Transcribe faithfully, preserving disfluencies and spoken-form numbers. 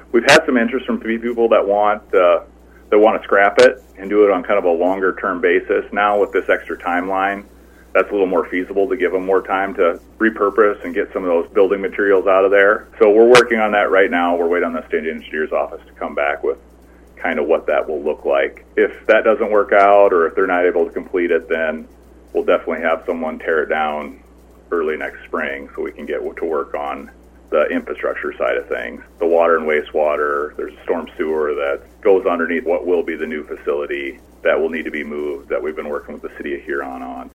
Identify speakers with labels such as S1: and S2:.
S1: we've had some interest from people that want uh, that want to scrap it and do it on kind of a longer term basis. Now with this extra timeline, that's a little more feasible to give them more time to repurpose and get some of those building materials out of there. So we're working on that right now. We're waiting on the state engineer's office to come back with kind of what that will look like. If that doesn't work out, or if they're not able to complete it, then we'll definitely have someone tear it down early next spring so we can get to work on the infrastructure side of things. The water and wastewater, there's a storm sewer that goes underneath what will be the new facility that will need to be moved, that we've been working with the city of Huron on.